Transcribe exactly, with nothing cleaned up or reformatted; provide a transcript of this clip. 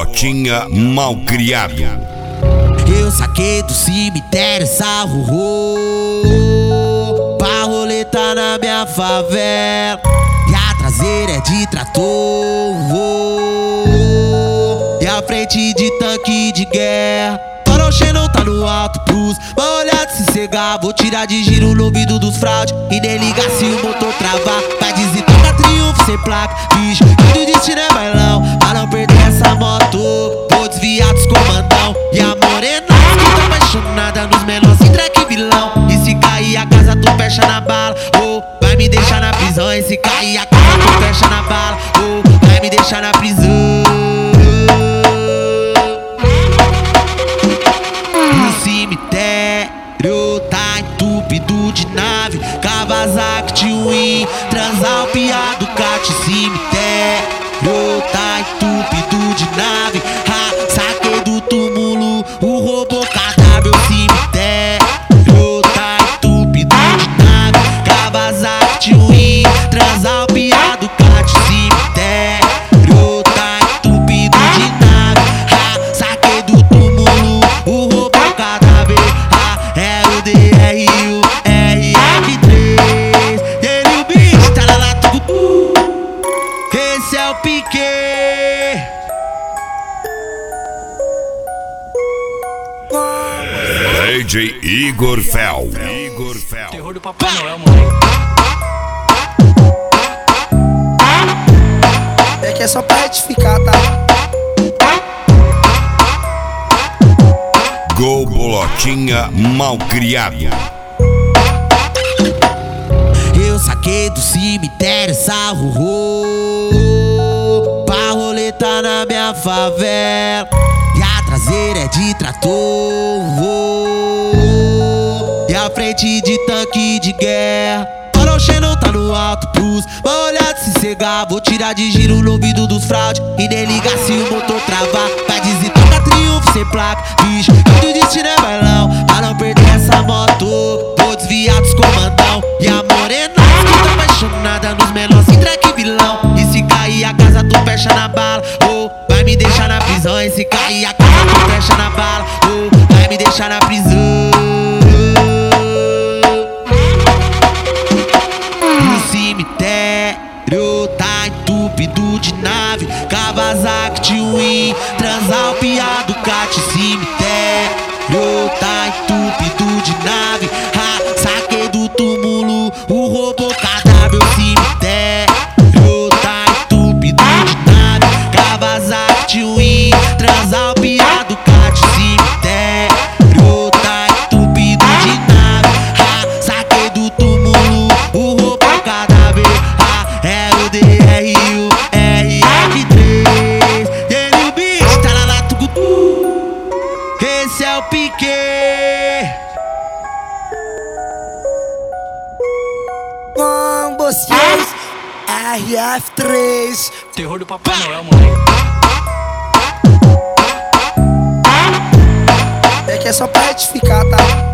Bolotinha malcriado. Eu saquei do cemitério essa rorô pra roleta na minha favela. E a traseira é de trator, e a frente de tanque de guerra. Farol não tá no alto plus, mas olhar de se cegar. Vou tirar de giro no ouvido dos fraude e nem ligar se o motor travar. Vai dizer toca triunfo sem placa, bicho, que o destino é bailão. Pra não perder essa moto, vou desviar dos comandão. E a morena que tá apaixonada nos menores sem track vilão. E se cair a casa tu fecha na bala, ou vai me deixar na prisão. E se cair a casa tu fecha na bala, ou vai me deixar na prisão. Tá entupido de nave, Kawasaki Twin, Transalpia Ducati. Cemitério tá entupido de nave, ha, saquei do túmulo o robô cadáver. Cemitério tá entupido de nave, Kawasaki Twin, Transalpia Ducati. Cemitério tá entupido de nave, ha, saquei do túmulo o robô cadáver. É o D R U R F três, ele o bicho tá lá lá tudo. Esse é o Piquet. D J Igor Fel. Igor Fel. Terror do Papai Noel, mano. É que é só pra retificar, tá? Go Bolotinha malcriado. Eu saquei do cemitério essa rorô pra roleta na minha favela. E a traseira é de trator, e a frente de tanque de guerra. Farol não tá no alto plus, mas olhar de se cegar. Vou tirar de giro no ouvido dos fraude e nem ligar se o motor travar. Vai dizer toca triunfo sem placa, bicho, que o destino é bailão. Pra não perder essa moto, vou desviar dos comandão. E a morena que tá apaixonada nos menores sem track vilão. E se cair a casa tu fecha na bala, ou vai me deixar na prisão. E se cair a casa tu fecha na bala, ou vai me deixar na prisão. Cemitério tá entupido de nave, Kawasaki Twin, Transalpia Ducati. Cemitério tá entupido de nave, ha, saquei do túmulo o robô cadáver. Cemitério tá entupido de nave, Kawasaki Twin, Transalpia Ducati. Cemitério tá entupido de nave, ha, saquei do túmulo o robô cadáver. É o D R U R F três, ele o bicho tá lá lá tudo. Esse é o Piquet. Combo seis R F três. Terror do Papai Noel, mano. É que é só pra retificar, tá?